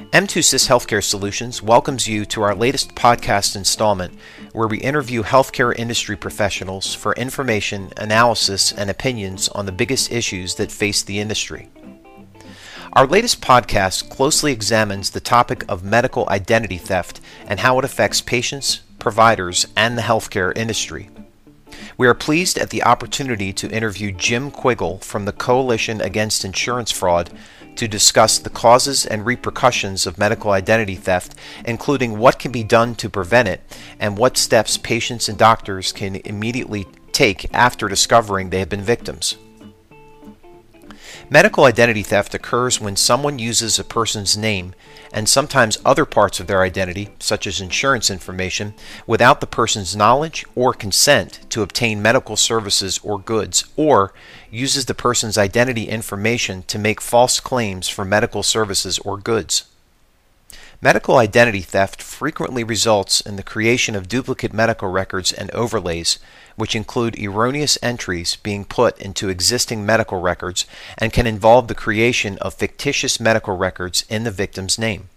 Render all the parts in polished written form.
M2SYS Healthcare Solutions welcomes you to our latest podcast installment where we interview healthcare industry professionals for information, analysis, and opinions on the biggest issues that face the industry. Our latest podcast closely examines the topic of medical identity theft and how it affects patients, providers, and the healthcare industry. We are pleased at the opportunity to interview Jim Quiggle from the Coalition Against Insurance Fraud to discuss the causes and repercussions of medical identity theft, including what can be done to prevent it and what steps patients and doctors can immediately take after discovering they have been victims. Medical identity theft occurs when someone uses a person's name and sometimes other parts of their identity, such as insurance information, without the person's knowledge or consent to obtain medical services or goods, or uses the person's identity information to make false claims for medical services or goods. Medical identity theft frequently results in the creation of duplicate medical records and overlays, which include erroneous entries being put into existing medical records and can involve the creation of fictitious medical records in the victim's name.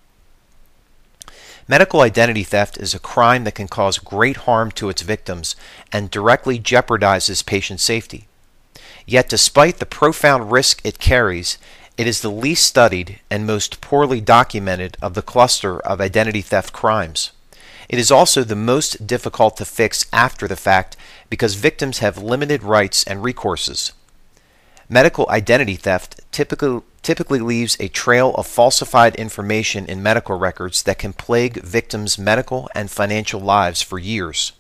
Medical identity theft is a crime that can cause great harm to its victims and directly jeopardizes patient safety. Yet despite the profound risk it carries, it is the least studied and most poorly documented of the cluster of identity theft crimes. It is also the most difficult to fix after the fact because victims have limited rights and recourses. Medical identity theft typically leaves a trail of falsified information in medical records that can plague victims' medical and financial lives for years.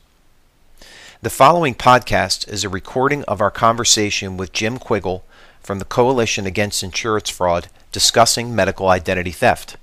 The following podcast is a recording of our conversation with Jim Quiggle from the Coalition Against Insurance Fraud discussing medical identity theft.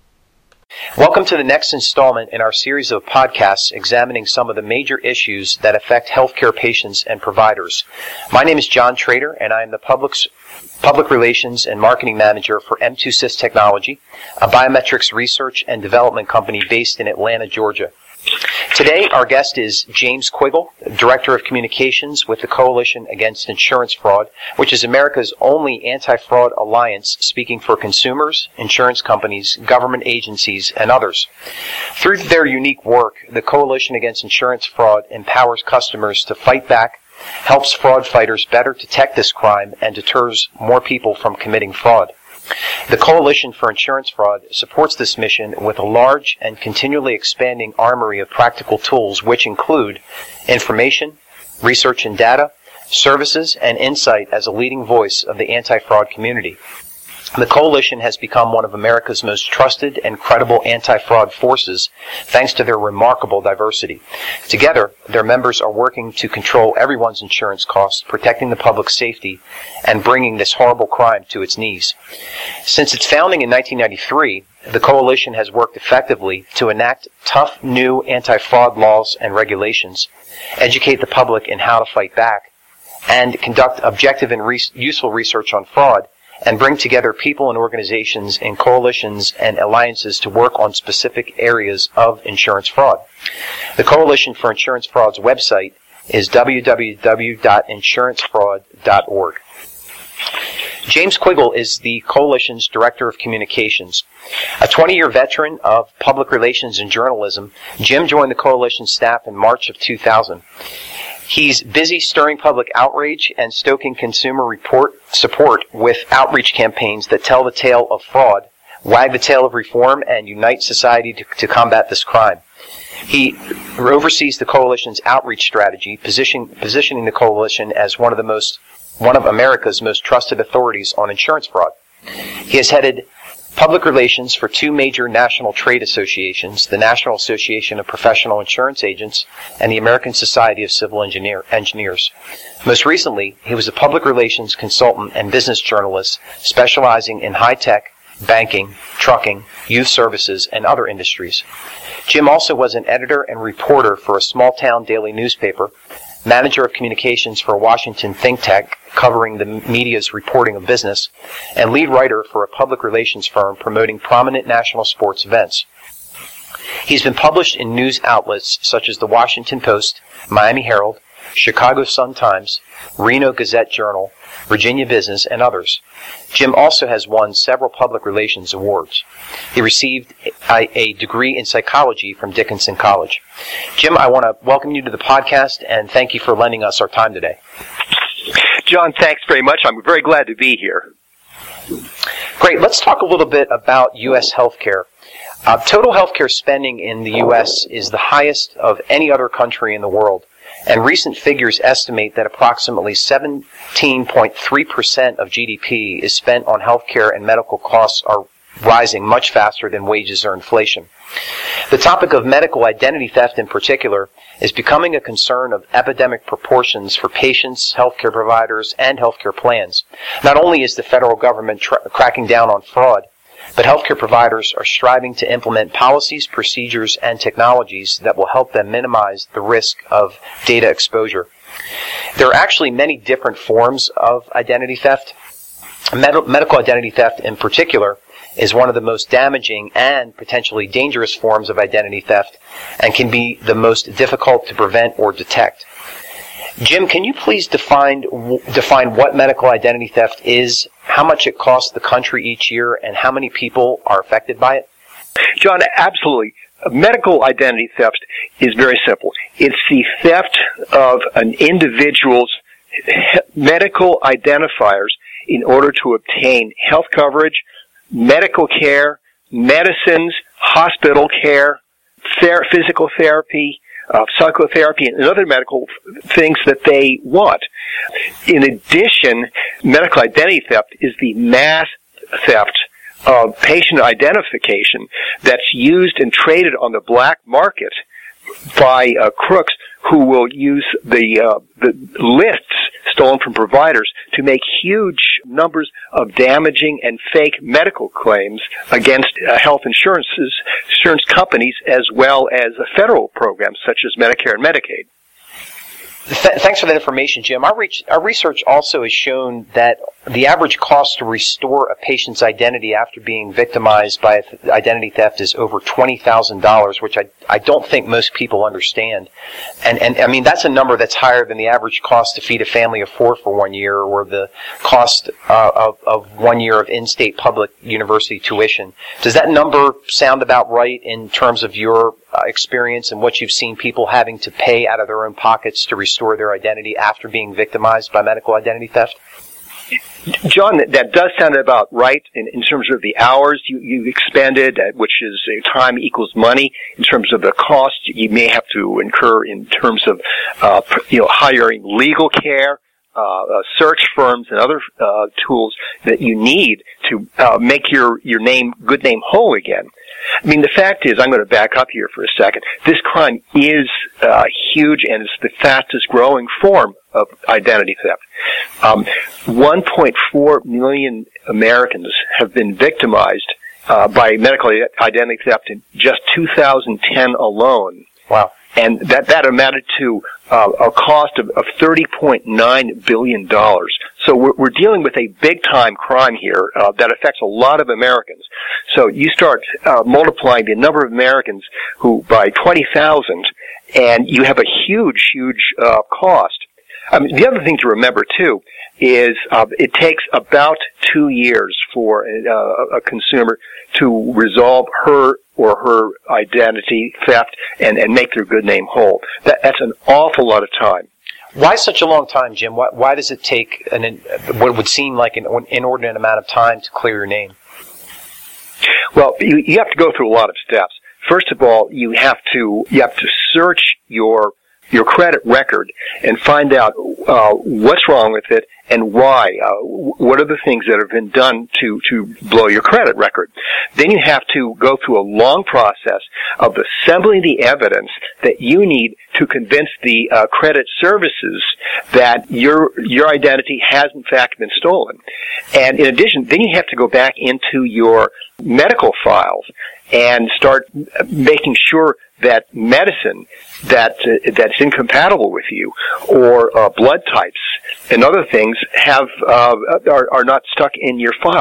Welcome to the next installment in our series of podcasts examining some of the major issues that affect healthcare patients and providers. My name is John Trader, and I am the Public Relations and Marketing Manager for M2SYS Technology, a biometrics research and development company based in Atlanta, Georgia. Today, our guest is James Quiggle, Director of Communications with the Coalition Against Insurance Fraud, which is America's only anti-fraud alliance speaking for consumers, insurance companies, government agencies, and others. Through their unique work, the Coalition Against Insurance Fraud empowers customers to fight back, helps fraud fighters better detect this crime, and deters more people from committing fraud. The Coalition for Insurance Fraud supports this mission with a large and continually expanding armory of practical tools which include information, research and data, services, and insight as a leading voice of the anti-fraud community. The Coalition has become one of America's most trusted and credible anti-fraud forces thanks to their remarkable diversity. Together, their members are working to control everyone's insurance costs, protecting the public's safety, and bringing this horrible crime to its knees. Since its founding in 1993, the Coalition has worked effectively to enact tough new anti-fraud laws and regulations, educate the public in how to fight back, and conduct objective and useful research on fraud, and bring together people and organizations in coalitions and alliances to work on specific areas of insurance fraud. The Coalition for Insurance Fraud's website is www.insurancefraud.org. James Quiggle is the Coalition's Director of Communications. A 20-year veteran of public relations and journalism, Jim joined the Coalition staff in March of 2000. He's busy stirring public outrage and stoking consumer support with outreach campaigns that tell the tale of fraud, wag the tail of reform, and unite society to combat this crime. He oversees the Coalition's outreach strategy, positioning the Coalition as one of America's most trusted authorities on insurance fraud. He has headed public relations for two major national trade associations, the National Association of Professional Insurance Agents and the American Society of Civil Engineers. Most recently, he was a public relations consultant and business journalist specializing in high-tech, banking, trucking, youth services, and other industries. Jim also was an editor and reporter for a small-town daily newspaper, manager of communications for a Washington think tank covering the media's reporting of business, and lead writer for a public relations firm promoting prominent national sports events. He's been published in news outlets such as the Washington Post, Miami Herald, Chicago Sun-Times, Reno Gazette-Journal, Virginia Business, and others. Jim also has won several public relations awards. He received a degree in psychology from Dickinson College. Jim, I want to welcome you to the podcast and thank you for lending us our time today. John, thanks very much. I'm very glad to be here. Great. Let's talk a little bit about U.S. healthcare. Total healthcare spending in the U.S. is the highest of any other country in the world, and recent figures estimate that approximately 17.3% of GDP is spent on healthcare, and medical costs are rising much faster than wages or inflation. The topic of medical identity theft in particular is becoming a concern of epidemic proportions for patients, healthcare providers, and healthcare plans. Not only is the federal government cracking down on fraud, but healthcare providers are striving to implement policies, procedures, and technologies that will help them minimize the risk of data exposure. There are actually many different forms of identity theft. Medical identity theft in particular is one of the most damaging and potentially dangerous forms of identity theft and can be the most difficult to prevent or detect. Jim, can you please define what medical identity theft is, how much it costs the country each year, and how many people are affected by it? John, absolutely. Medical identity theft is very simple. It's the theft of an individual's medical identifiers in order to obtain health coverage, medical care, medicines, hospital care, physical therapy, psychotherapy, and other medical things that they want. In addition, medical identity theft is the mass theft of patient identification that's used and traded on the black market by crooks who will use the lists stolen from providers to make huge numbers of damaging and fake medical claims against health insurance companies, as well as federal programs such as Medicare and Medicaid. Thanks for that information, Jim. Our research also has shown that the average cost to restore a patient's identity after being victimized by identity theft is over $20,000, which I don't think most people understand. And I mean, that's a number that's higher than the average cost to feed a family of four for 1 year, or the cost of 1 year of in-state public university tuition. Does that number sound about right in terms of your experience and what you've seen people having to pay out of their own pockets to restore their identity after being victimized by medical identity theft? John, that does sound about right in terms of the hours you expended, which is time equals money. In terms of the cost you may have to incur in terms of hiring legal care, search firms, and other tools that you need to make your good name whole again. I mean, the fact is, I'm going to back up here for a second. This crime is huge, and it's the fastest growing form of identity theft. 1.4 million Americans have been victimized by medical identity theft in just 2010 alone. Wow. And that amounted to a cost of $30.9 billion. So we're dealing with a big-time crime here that affects a lot of Americans. So you start multiplying the number of Americans who by 20,000, and you have a huge cost. I mean, the other thing to remember, too, is it takes about 2 years for a consumer to resolve her or her identity theft and make their good name whole. That's an awful lot of time. Why such a long time, Jim? Why does it take what would seem like an inordinate amount of time to clear your name? Well, you have to go through a lot of steps. First of all, you have to search your credit record and find out what's wrong with it and why. What are the things that have been done to blow your credit record? Then you have to go through a long process of assembling the evidence that you need to convince the credit services that your identity has in fact been stolen. And in addition, then you have to go back into your medical files and start making sure that medicine that's incompatible with you, or blood types and other things are not stuck in your files.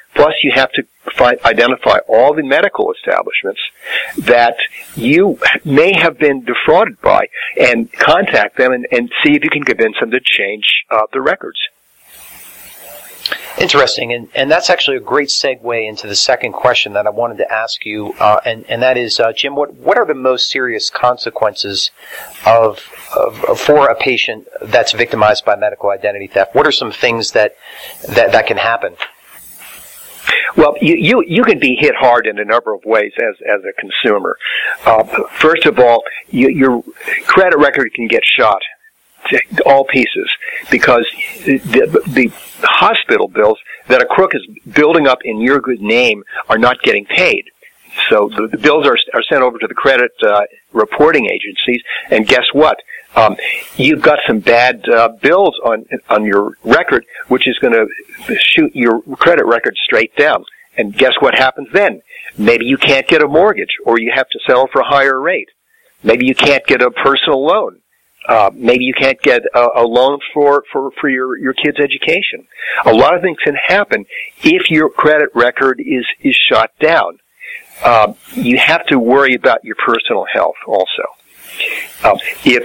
Plus, you have to identify all the medical establishments that you may have been defrauded by and contact them and see if you can convince them to change the records. Interesting, and that's actually a great segue into the second question that I wanted to ask you, and that is, Jim, what are the most serious consequences for a patient that's victimized by medical identity theft? What are some things that can happen? Well, you can be hit hard in a number of ways as a consumer. First of all, your credit record can get shot to all pieces because the hospital bills that a crook is building up in your good name are not getting paid. So the bills are sent over to the credit reporting agencies, and guess what? You've got some bad bills on your record, which is going to shoot your credit record straight down. And guess what happens then? Maybe you can't get a mortgage, or you have to settle for a higher rate. Maybe you can't get a personal loan. Maybe you can't get a loan for your kid's education. A lot of things can happen if your credit record is shot down. You have to worry about your personal health also. If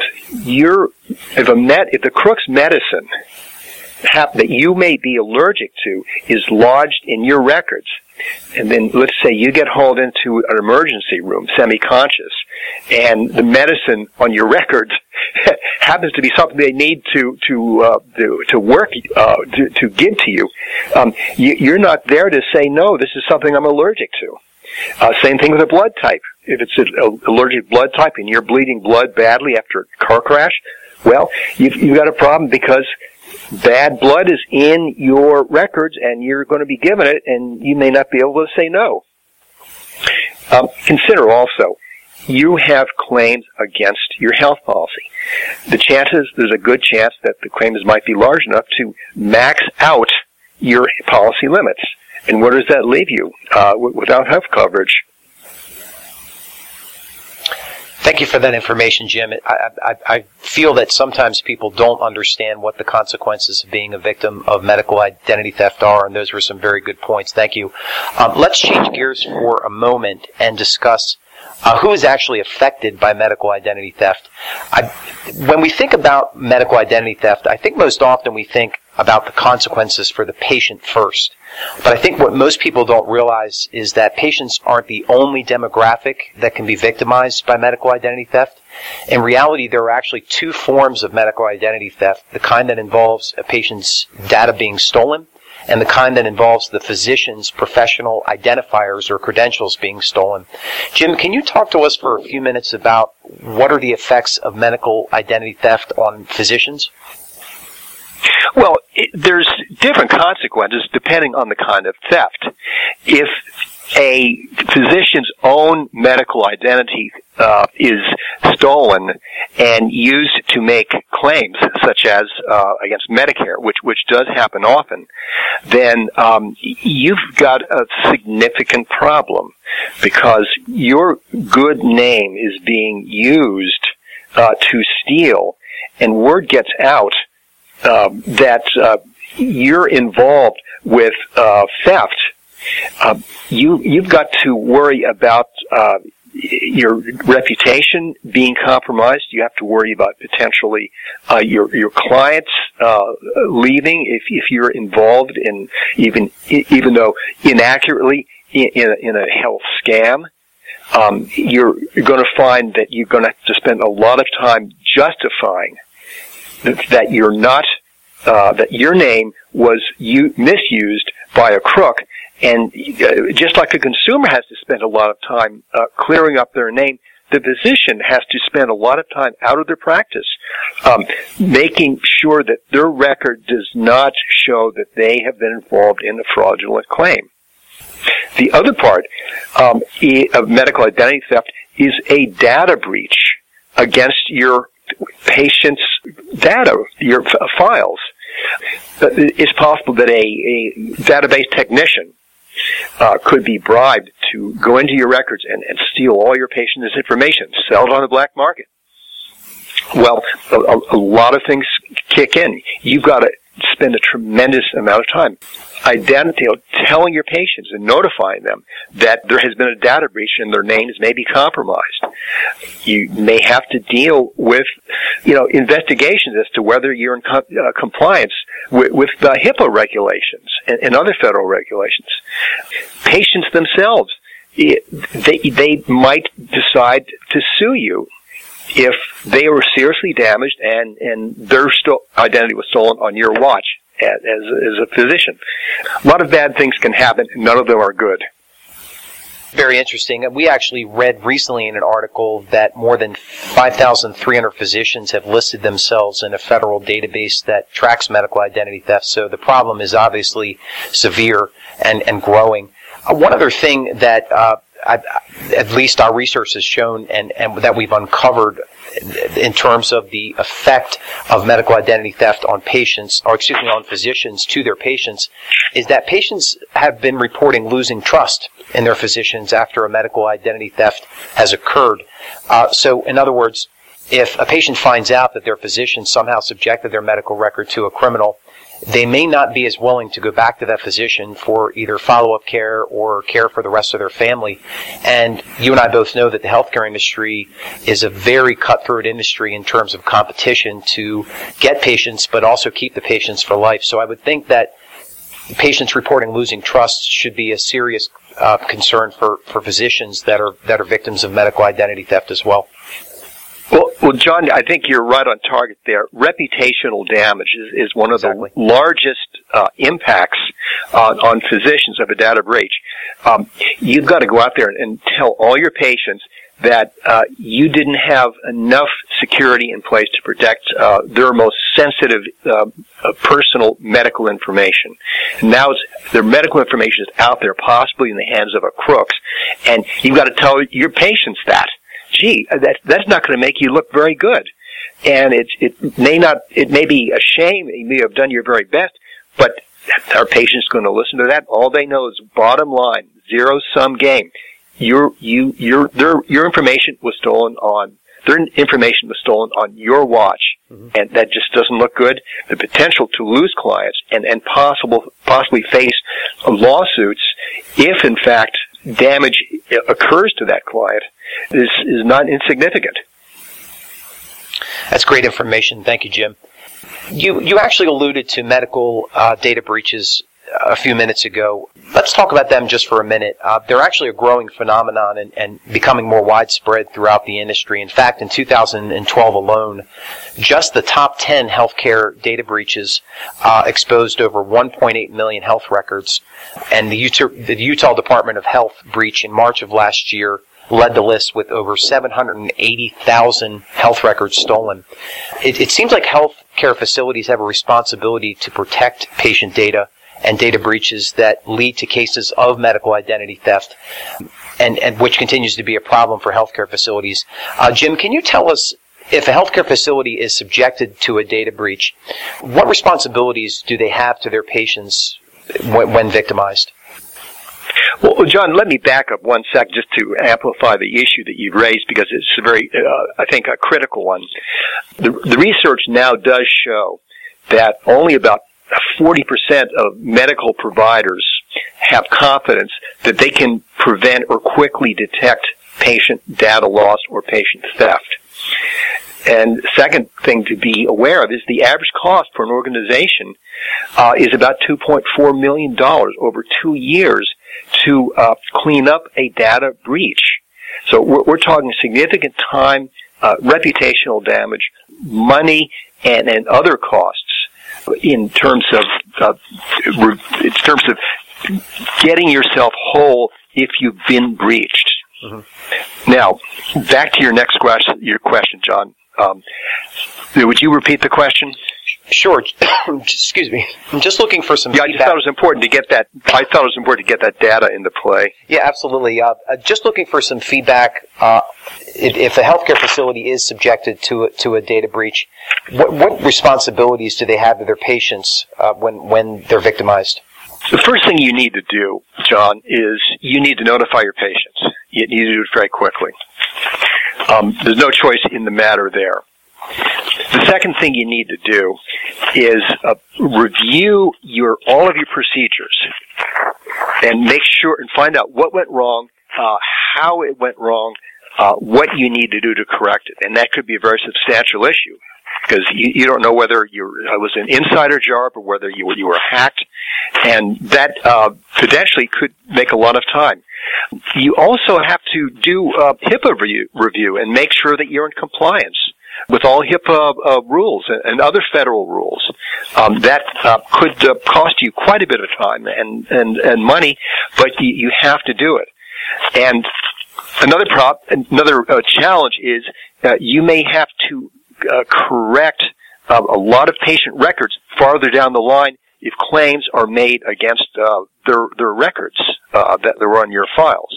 the crook's medicine that you may be allergic to is lodged in your records, and then let's say you get hauled into an emergency room, semi-conscious, and the medicine on your records happens to be something they need to work to give to you, you're not there to say, no, this is something I'm allergic to. Same thing with a blood type. If it's an allergic blood type and you're bleeding blood badly after a car crash, well, you've got a problem because bad blood is in your records and you're going to be given it, and you may not be able to say no. Consider also, you have claims against your health policy. There's a good chance that the claims might be large enough to max out your policy limits. And where does that leave you without health coverage? Thank you for that information, Jim. I feel that sometimes people don't understand what the consequences of being a victim of medical identity theft are, and those were some very good points. Thank you. Let's change gears for a moment and discuss who is actually affected by medical identity theft. When we think about medical identity theft, I think most often we think about the consequences for the patient first. But I think what most people don't realize is that patients aren't the only demographic that can be victimized by medical identity theft. In reality, there are actually two forms of medical identity theft: the kind that involves a patient's data being stolen, and the kind that involves the physician's professional identifiers or credentials being stolen. Jim, can you talk to us for a few minutes about what are the effects of medical identity theft on physicians? Well, there's different consequences depending on the kind of theft. If a physician's own medical identity is stolen and used to make claims, such as against Medicare, which does happen often, then you've got a significant problem because your good name is being used to steal, and word gets out that you're involved with theft. You've got to worry about your reputation being compromised. You have to worry about potentially your clients leaving if you're involved in even though inaccurately in a health scam. You're going to find that you're going to have to spend a lot of time justifying that you're not that your name was misused by a crook. And just like a consumer has to spend a lot of time clearing up their name, the physician has to spend a lot of time out of their practice making sure that their record does not show that they have been involved in a fraudulent claim. The other part of medical identity theft is a data breach against your patient's data, your files. It's possible that a database technician could be bribed to go into your records and steal all your patient's information, sell it on the black market. Well, a lot of things kick in. You've got to spend a tremendous amount of time telling your patients and notifying them that there has been a data breach and their names may be compromised. You may have to deal with, investigations as to whether you're in compliance with the HIPAA regulations and other federal regulations. Patients themselves, they might decide to sue you if they were seriously damaged and their identity was stolen on your watch as a physician. A lot of bad things can happen, and none of them are good. Very interesting. We actually read recently in an article that more than 5,300 physicians have listed themselves in a federal database that tracks medical identity theft. So the problem is obviously severe and growing. One other thing that at least our research has shown and that we've uncovered in terms of the effect of medical identity theft on patients, on physicians to their patients, is that patients have been reporting losing trust in their physicians after a medical identity theft has occurred. So, in other words, if a patient finds out that their physician somehow subjected their medical record to a criminal, they may not be as willing to go back to that physician for either follow-up care or care for the rest of their family. And you and I both know that the healthcare industry is a very cutthroat industry in terms of competition to get patients, but also keep the patients for life. So I would think that patients reporting losing trust should be a serious concern for physicians that are victims of medical identity theft as well. Well, John, I think you're right on target there. Reputational damage is one of the largest impacts on physicians of a data breach. You've got to go out there and tell all your patients that you didn't have enough security in place to protect their most sensitive personal medical information. Now their medical information is out there, possibly in the hands of a crooks, and you've got to tell your patients that. Gee, that's not going to make you look very good. And it may be a shame, you may have done your very best, but are patients going to listen to that? All they know is bottom line, zero-sum game. Your information was stolen on, their information was stolen on your watch, and that just doesn't look good. The potential to lose clients and possibly face lawsuits if, in fact, damage occurs to that client is not insignificant. That's great information. Thank you, Jim. You actually alluded to medical data breaches a few minutes ago. Let's talk about them just for a minute. They're actually a growing phenomenon and becoming more widespread throughout the industry. In fact, in 2012 alone, just the top 10 healthcare data breaches exposed over 1.8 million health records. And the Utah Department of Health breach in March of last year led the list with over 780,000 health records stolen. It seems like healthcare facilities have a responsibility to protect patient data and data breaches that lead to cases of medical identity theft, and which continues to be a problem for healthcare facilities. Jim, can you tell us, if a healthcare facility is subjected to a data breach, what responsibilities do they have to their patients when victimized? Well, John, let me back up one sec just to amplify the issue that you've raised, because it's a very, I think, a critical one. The research now does show that only about 40% of medical providers have confidence that they can prevent or quickly detect patient data loss or patient theft. And the second thing to be aware of is the average cost for an organization is about $2.4 million over 2 years to clean up a data breach. So we're talking significant time, reputational damage, money, and other costs in terms of getting yourself whole if you've been breached. Mm-hmm. Now, back to your question, John. Would you repeat the question? Sure. Excuse me. I'm just looking for some feedback. I just thought it was important to get that. I thought it was important to get that data into play. Yeah, absolutely. Just looking for some feedback. If a healthcare facility is subjected to a data breach, what responsibilities do they have to their patients when they're victimized? The first thing you need to do, John, is you need to notify your patients. You need to do it very quickly. There's no choice in the matter there. The second thing you need to do is review all of your procedures and make sure and find out what went wrong, how it went wrong, what you need to do to correct it. And that could be a very substantial issue because you don't know whether it was an insider job or whether you were hacked, and that potentially could make a lot of time. You also have to do a HIPAA review and make sure that you're in compliance with all HIPAA rules and other federal rules. That could cost you quite a bit of time and money, but you have to do it. And another challenge is you may have to correct a lot of patient records farther down the line if claims are made against their records that are on your files.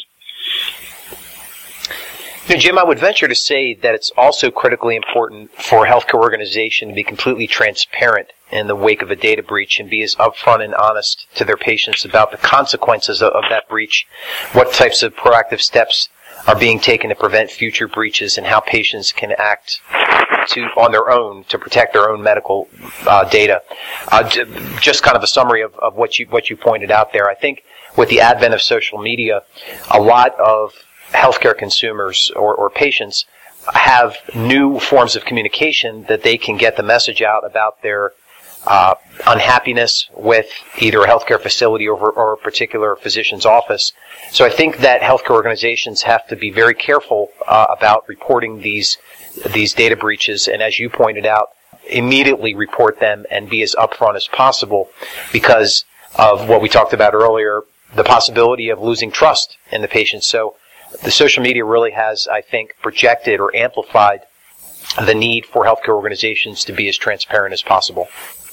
Now, Jim, I would venture to say that it's also critically important for a healthcare organization to be completely transparent in the wake of a data breach and be as upfront and honest to their patients about the consequences of that breach, what types of proactive steps are being taken to prevent future breaches, and how patients can act on their own to protect their own medical data. Just kind of a summary of what you pointed out there. I think with the advent of social media, a lot of healthcare consumers or patients have new forms of communication that they can get the message out about their unhappiness with either a healthcare facility or a particular physician's office. So I think that healthcare organizations have to be very careful about reporting these data breaches, and as you pointed out, immediately report them and be as upfront as possible because of what we talked about earlier, the possibility of losing trust in the patient. So the social media really has, I think, projected or amplified the need for healthcare organizations to be as transparent as possible.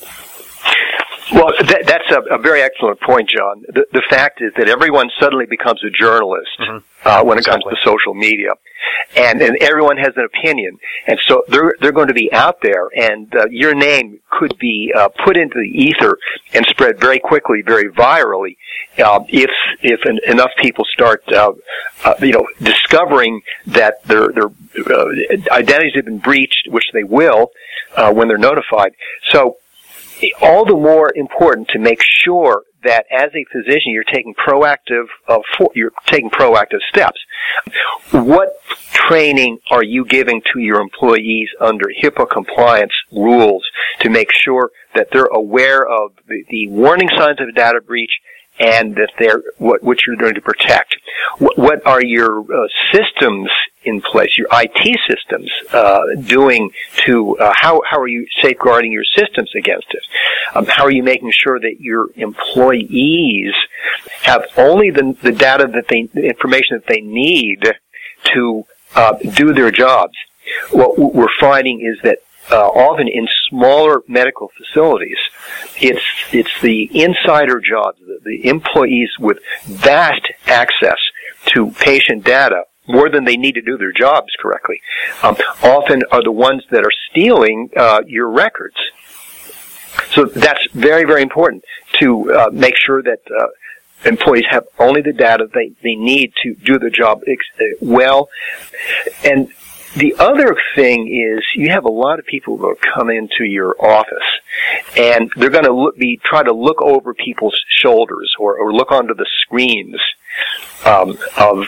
Well, that's a very excellent point, John. The fact is that everyone suddenly becomes a journalist when it comes to social media, and everyone has an opinion, and so they're going to be out there, and your name could be put into the ether and spread very quickly, very virally, if enough people start discovering that their identities have been breached, which they will when they're notified. So all the more important to make sure that as a physician you're taking proactive steps. What training are you giving to your employees under HIPAA compliance rules to make sure that they're aware of the warning signs of a data breach and that they're what you're going to protect? What are your systems in place, your IT systems doing to how are you safeguarding your systems against it? How are you making sure that your employees have only the data the information that they need to do their jobs? What we're finding is that often in smaller medical facilities, it's the insider jobs, the employees with vast access to patient data, more than they need to do their jobs correctly, often are the ones that are stealing your records. So that's very, very important to make sure that employees have only the data they need to do the job well. And the other thing is you have a lot of people who come into your office, and they're going to try to look over people's shoulders or look onto the screens and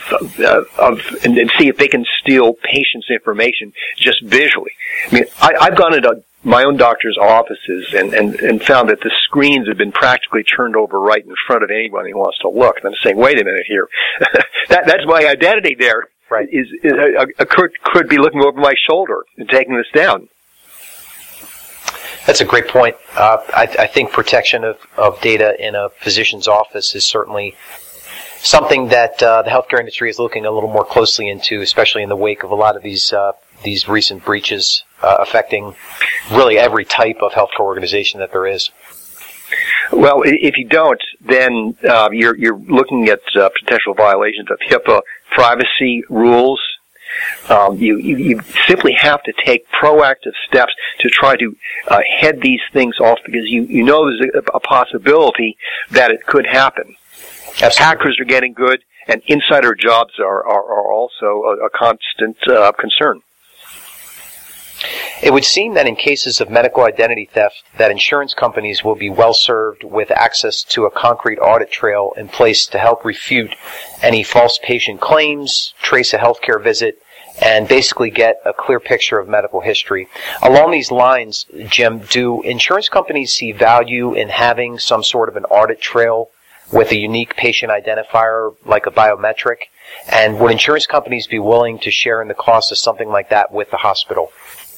see if they can steal patients' information just visually. I mean, I've gone into my own doctor's offices and found that the screens have been practically turned over right in front of anyone who wants to look. And I'm saying, wait a minute here, that's my identity there. Right. Could be looking over my shoulder and taking this down. That's a great point. I think protection of data in a physician's office is certainly something that the healthcare industry is looking a little more closely into, especially in the wake of a lot of these recent breaches affecting really every type of healthcare organization that there is. Well, if you don't, then you're looking at potential violations of HIPAA privacy rules. You simply have to take proactive steps to try to head these things off because you know there's a possibility that it could happen. Absolutely. Hackers are getting good, and insider jobs are also a constant concern. It would seem that in cases of medical identity theft, that insurance companies will be well served with access to a concrete audit trail in place to help refute any false patient claims, trace a healthcare visit, and basically get a clear picture of medical history. Along these lines, Jim, do insurance companies see value in having some sort of an audit trail with a unique patient identifier like a biometric? And would insurance companies be willing to share in the cost of something like that with the hospital?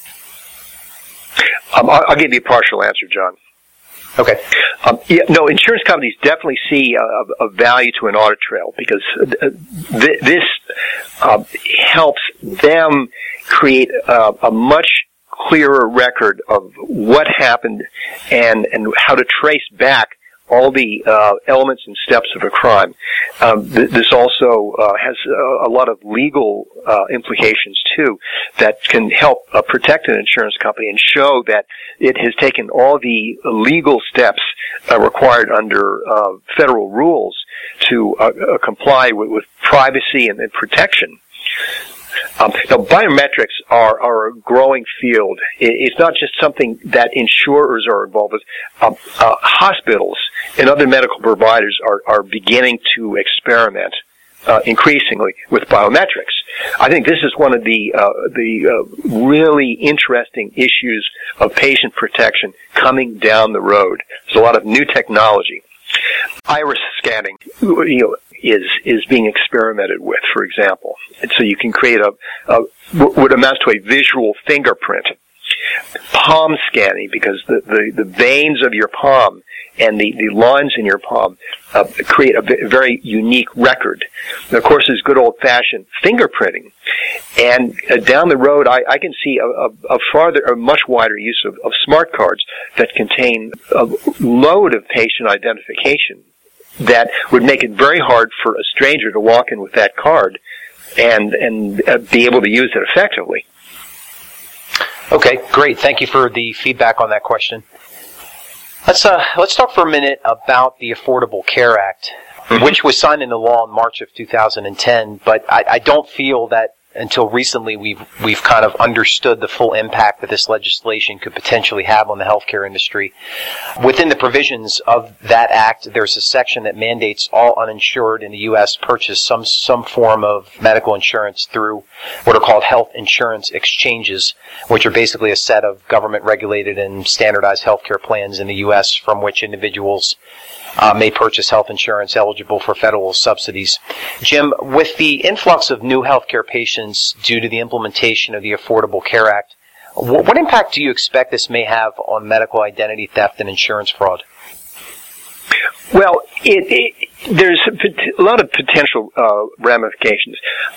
I'll give you a partial answer, John. Okay. Insurance companies definitely see a value to an audit trail because this helps them create a much clearer record of what happened and how to trace back all the elements and steps of a crime. This also has a lot of legal implications, too, that can help protect an insurance company and show that it has taken all the legal steps required under federal rules to comply with privacy and protection. Biometrics are a growing field. It's not just something that insurers are involved with. Hospitals and other medical providers are beginning to experiment increasingly with biometrics. I think this is one of the really interesting issues of patient protection coming down the road. There's a lot of new technology. Iris scanning, is being experimented with, for example. And so you can create what amounts to a visual fingerprint. Palm scanning, because the veins of your palm and the lines in your palm create a very unique record. And of course, there's good old-fashioned fingerprinting. And down the road, I can see a much wider use of smart cards that contain a load of patient identification that would make it very hard for a stranger to walk in with that card and be able to use it effectively. Okay, great. Thank you for the feedback on that question. Let's talk for a minute about the Affordable Care Act, which was signed into law in March of 2010. But I don't feel that until recently we've kind of understood the full impact that this legislation could potentially have on the healthcare industry. Within the provisions of that act, there's a section that mandates all uninsured in the U.S. purchase some form of medical insurance through what are called health insurance exchanges, which are basically a set of government-regulated and standardized healthcare plans in the U.S. from which individuals may purchase health insurance eligible for federal subsidies. Jim, with the influx of new healthcare patients due to the implementation of the Affordable Care Act, what impact do you expect this may have on medical identity theft and insurance fraud? Well, there's a lot of potential ramifications.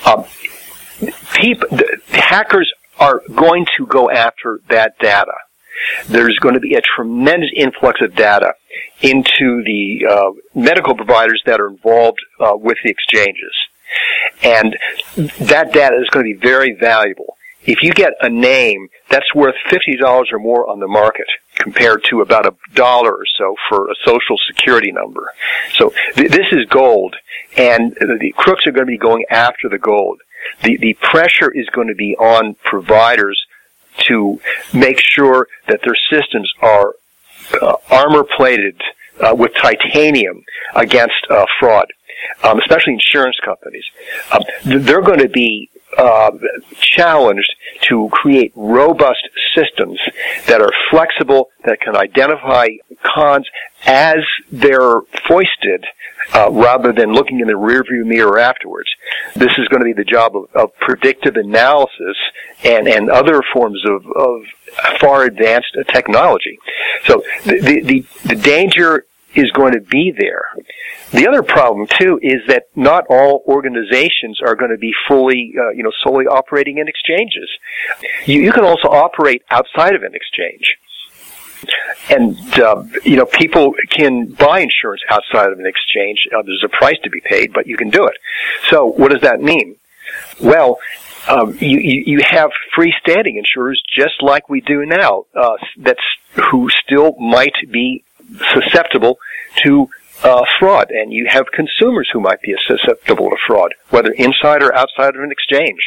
Hackers are going to go after that data. There's going to be a tremendous influx of data into the medical providers that are involved with the exchanges. And that data is going to be very valuable. If you get a name that's worth $50 or more on the market compared to about $1 or so for a social security number. So this is gold, and the crooks are going to be going after the gold. The pressure is going to be on providers to make sure that their systems are armor-plated with titanium against fraud, especially insurance companies. They're going to be challenged to create robust systems that are flexible, that can identify cons as they're foisted, rather than looking in the rearview mirror afterwards. This is going to be the job of predictive analysis and other forms of far advanced technology. So the danger is going to be there. The other problem too is that not all organizations are going to be fully, solely operating in exchanges. You can also operate outside of an exchange. And, people can buy insurance outside of an exchange. There's a price to be paid, but you can do it. So what does that mean? Well, you have freestanding insurers just like we do now, who still might be susceptible to fraud, and you have consumers who might be susceptible to fraud, whether inside or outside of an exchange.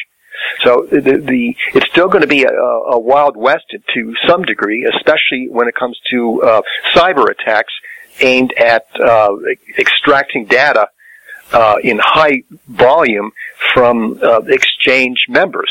So it's still going to be a Wild West to some degree, especially when it comes to cyber attacks aimed at extracting data in high volume from exchange members.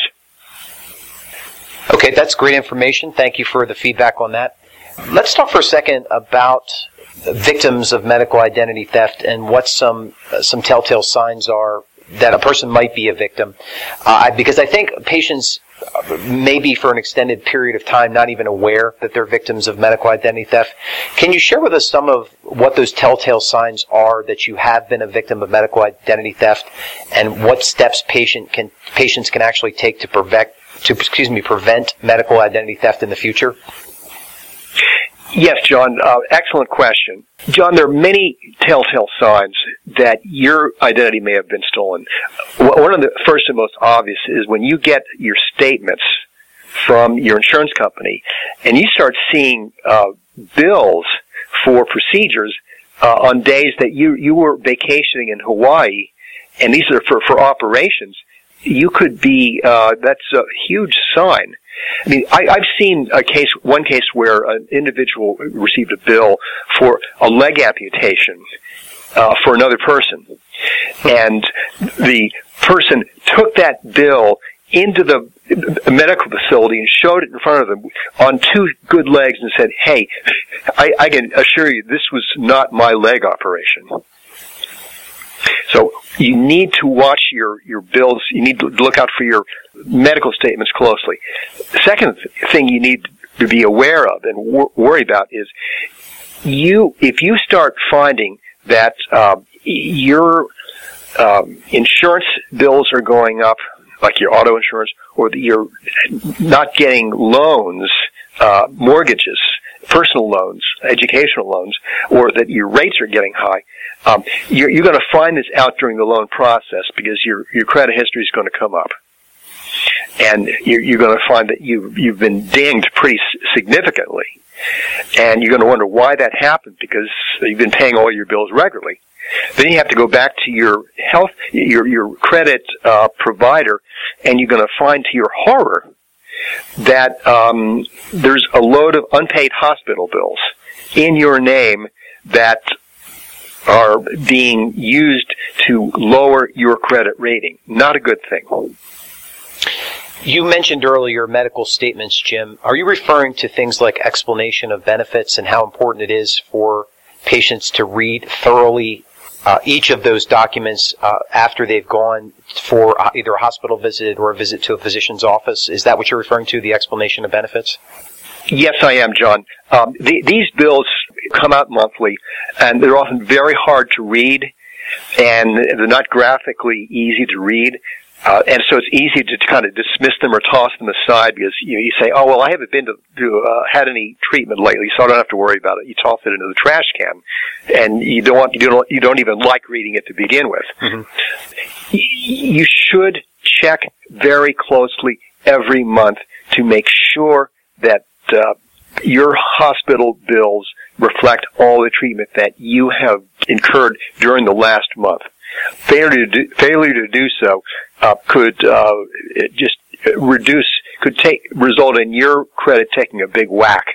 Okay, that's great information. Thank you for the feedback on that. Let's talk for a second about victims of medical identity theft and what some telltale signs are that a person might be a victim. Because I think patients may be for an extended period of time not even aware that they're victims of medical identity theft. Can you share with us some of what those telltale signs are that you have been a victim of medical identity theft, and what steps patients can actually take to prevent medical identity theft in the future? Yes, John, excellent question. John, there are many telltale signs that your identity may have been stolen. One of the first and most obvious is when you get your statements from your insurance company and you start seeing bills for procedures on days that you were vacationing in Hawaii, and these are for operations. You could be, that's a huge sign. I mean, I've seen one case where an individual received a bill for a leg amputation, for another person. And the person took that bill into the medical facility and showed it in front of them on two good legs and said, hey, I can assure you this was not my leg operation. So you need to watch your bills. You need to look out for your medical statements closely. The second thing you need to be aware of and worry about is if you start finding that your insurance bills are going up, like your auto insurance, or that you're not getting loans, mortgages, personal loans, educational loans, or that your rates are getting high, you're going to find this out during the loan process because your credit history is going to come up. And you're going to find that you've been dinged pretty significantly. And you're going to wonder why that happened because you've been paying all your bills regularly. Then you have to go back to your credit provider, and you're going to find to your horror that there's a load of unpaid hospital bills in your name that are being used to lower your credit rating. Not a good thing. You mentioned earlier medical statements, Jim. Are you referring to things like explanation of benefits and how important it is for patients to read thoroughly each of those documents after they've gone for either a hospital visit or a visit to a physician's office? Is that what you're referring to, the explanation of benefits? Yes, I am, John. These bills come out monthly, and they're often very hard to read, and they're not graphically easy to read. And so it's easy to kind of dismiss them or toss them aside because you say, oh, well, I haven't been had any treatment lately, so I don't have to worry about it. You toss it into the trash can, and you don't even like reading it to begin with. Mm-hmm. You should check very closely every month to make sure that your hospital bills reflect all the treatment that you have incurred during the last month. Failure to do so could result in your credit taking a big whack.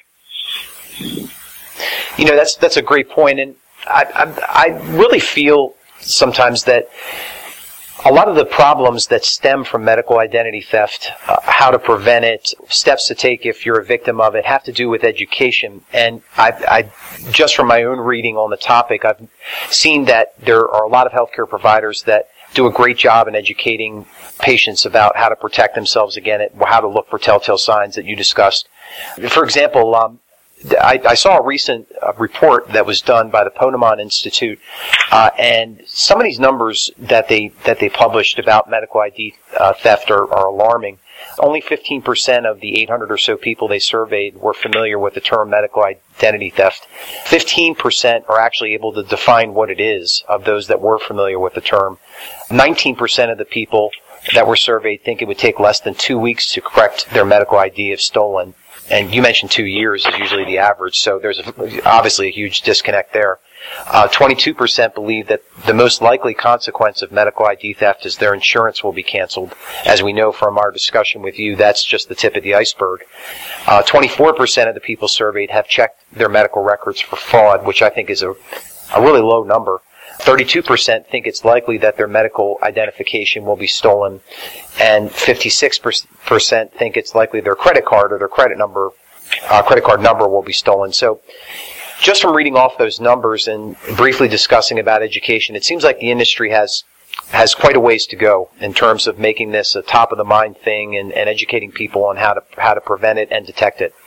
You know, that's a great point, and I really feel sometimes that a lot of the problems that stem from medical identity theft, how to prevent it, steps to take if you're a victim of it, have to do with education. And I just from my own reading on the topic, I've seen that there are a lot of healthcare providers that do a great job in educating patients about how to protect themselves again, how to look for telltale signs that you discussed. For example, I saw a recent report that was done by the Ponemon Institute, and some of these numbers that they published about medical ID theft are alarming. Only 15% of the 800 or so people they surveyed were familiar with the term medical identity theft. 15% are actually able to define what it is of those that were familiar with the term. 19% of the people that were surveyed think it would take less than 2 weeks to correct their medical ID if stolen. And you mentioned 2 years is usually the average, so there's obviously a huge disconnect there. 22% believe that the most likely consequence of medical ID theft is their insurance will be canceled. As we know from our discussion with you, that's just the tip of the iceberg. 24% of the people surveyed have checked their medical records for fraud, which I think is a really low number. 32% think it's likely that their medical identification will be stolen, and 56% think it's likely their credit card or their credit card number will be stolen. So just from reading off those numbers and briefly discussing about education, it seems like the industry has quite a ways to go in terms of making this a top-of-the-mind thing and educating people on how to prevent it and detect it.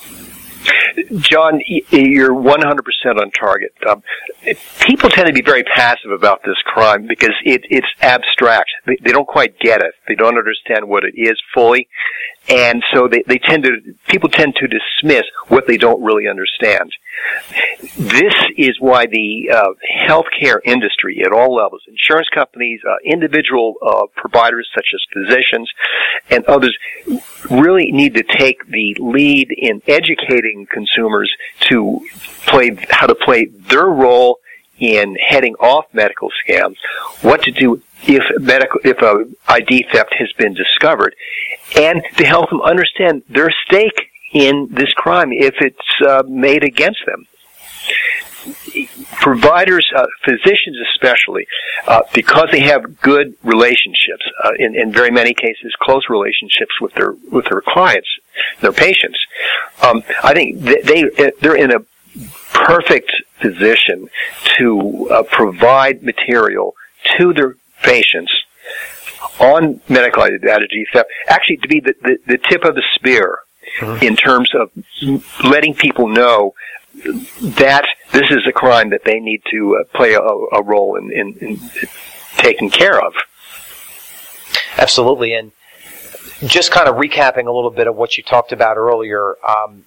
John, you're 100% on target. People tend to be very passive about this crime because it's abstract. They don't quite get it. They don't understand what it is fully, and so people tend to dismiss what they don't really understand. This is why the healthcare industry at all levels, insurance companies, individual providers such as physicians, and others, really need to take the lead in educating consumers to how to play their role in heading off medical scams, what to do if a ID theft has been discovered, and to help them understand their stake in this crime if it's made against them. Providers, physicians especially, because they have good relationships, in very many cases close relationships with their clients, their patients, I think they're in a perfect position to provide material to their patients on medical identity theft, actually to be the tip of the spear in terms of letting people know that this is a crime that they need to play a role in taking care of. Absolutely. And just kind of recapping a little bit of what you talked about earlier,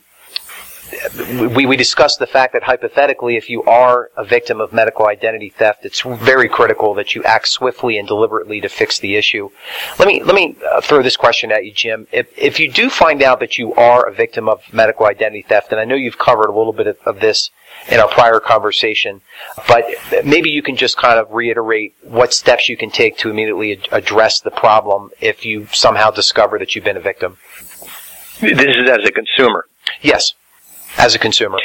we discussed the fact that hypothetically, if you are a victim of medical identity theft, it's very critical that you act swiftly and deliberately to fix the issue. Let me throw this question at you, Jim. If you do find out that you are a victim of medical identity theft, and I know you've covered a little bit of this in our prior conversation, but maybe you can just kind of reiterate what steps you can take to immediately address the problem if you somehow discover that you've been a victim. This is as a consumer. Yes. As a consumer.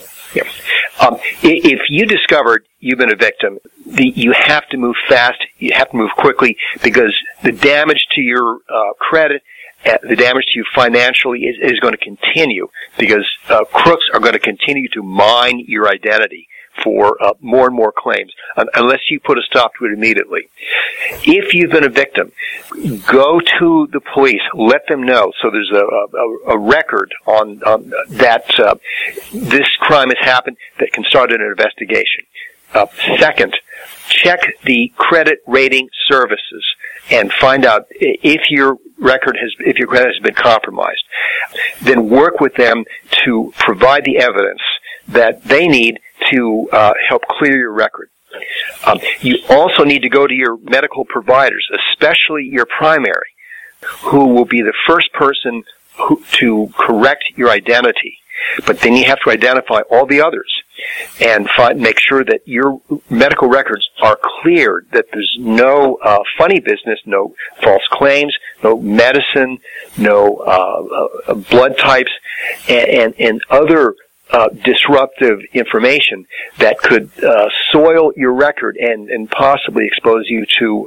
If you discovered you've been a victim, you have to move fast, you have to move quickly, because the damage to your credit, the damage to you financially is going to continue, because crooks are going to continue to mine your identity for more and more claims, unless you put a stop to it immediately. If you've been a victim, go to the police, let them know, so there's a record on that this crime has happened that can start an investigation. Second, check the credit rating services and find out if your credit has been compromised. Then work with them to provide the evidence that they need to help clear your record. You also need to go to your medical providers, especially your primary, who will be the first person to correct your identity. But then you have to identify all the others and make sure that your medical records are cleared, that there's no funny business, no false claims, no medicine, no blood types, and other disruptive information that could soil your record and possibly expose you to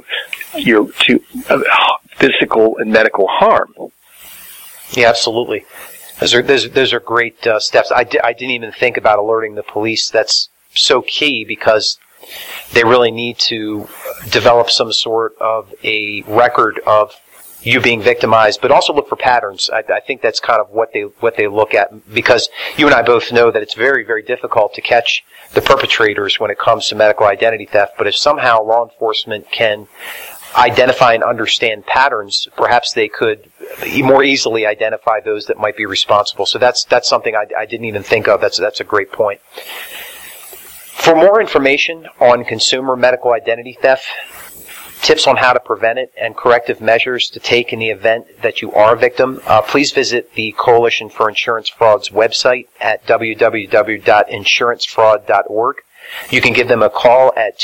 physical and medical harm. Yeah, absolutely. Those are great steps. I didn't even think about alerting the police. That's so key, because they really need to develop some sort of a record of you being victimized, but also look for patterns. I think that's kind of what they look at, because you and I both know that it's very, very difficult to catch the perpetrators when it comes to medical identity theft. But if somehow law enforcement can identify and understand patterns, perhaps they could more easily identify those that might be responsible. So that's something I didn't even think of. That's a great point. For more information on consumer medical identity theft, tips on how to prevent it, and corrective measures to take in the event that you are a victim, please visit the Coalition for Insurance Fraud's website at www.insurancefraud.org. You can give them a call at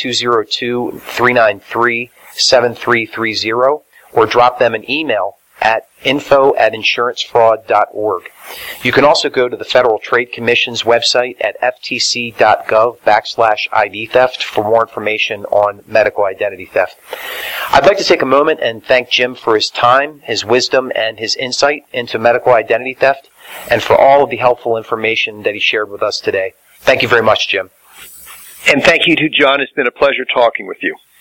202-393-7330 or drop them an email at info@insurancefraud.org. You can also go to the Federal Trade Commission's website at ftc.gov/ID theft for more information on medical identity theft. I'd like to take a moment and thank Jim for his time, his wisdom, and his insight into medical identity theft, and for all of the helpful information that he shared with us today. Thank you very much, Jim. And thank you to John. It's been a pleasure talking with you.